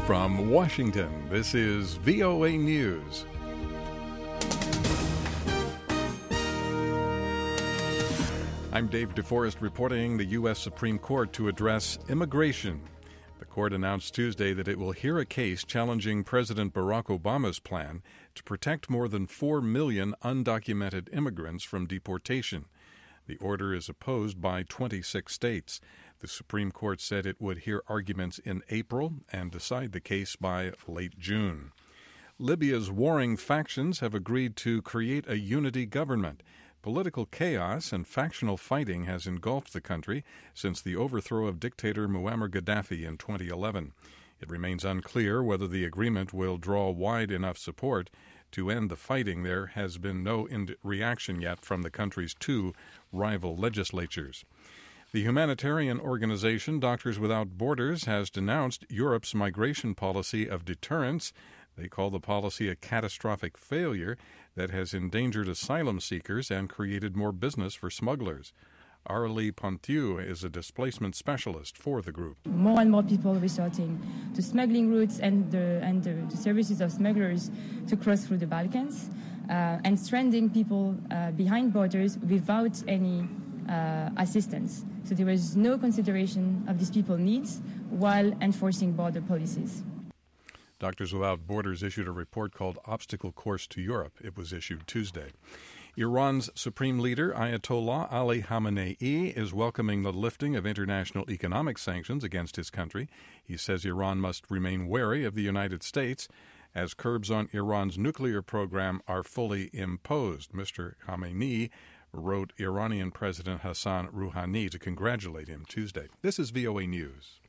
From Washington, this is VOA News. I'm Dave DeForest reporting the U.S. Supreme Court to address immigration. The court announced Tuesday that it will hear a case challenging President Barack Obama's plan to protect more than 4 million undocumented immigrants from deportation. The order is opposed by 26 states. The Supreme Court said it would hear arguments in April and decide the case by late June. Libya's warring factions have agreed to create a unity government. Political chaos and factional fighting has engulfed the country since the overthrow of dictator Muammar Gaddafi in 2011. It remains unclear whether the agreement will draw wide enough support to end the fighting. There has been no reaction yet from the country's two rival legislatures. The humanitarian organization Doctors Without Borders has denounced Europe's migration policy of deterrence. They call the policy a catastrophic failure that has endangered asylum seekers and created more business for smugglers. Arlie Pontiu is a displacement specialist for the group. More and more people resorting to smuggling routes and the services of smugglers to cross through the Balkans and stranding people behind borders without any assistance. So there was no consideration of these people's needs while enforcing border policies. Doctors Without Borders issued a report called Obstacle Course to Europe. It was issued Tuesday. Iran's supreme leader, Ayatollah Ali Khamenei, is welcoming the lifting of international economic sanctions against his country. He says Iran must remain wary of the United States as curbs on Iran's nuclear program are fully imposed. Mr. Khamenei wrote Iranian President Hassan Rouhani to congratulate him Tuesday. This is VOA News.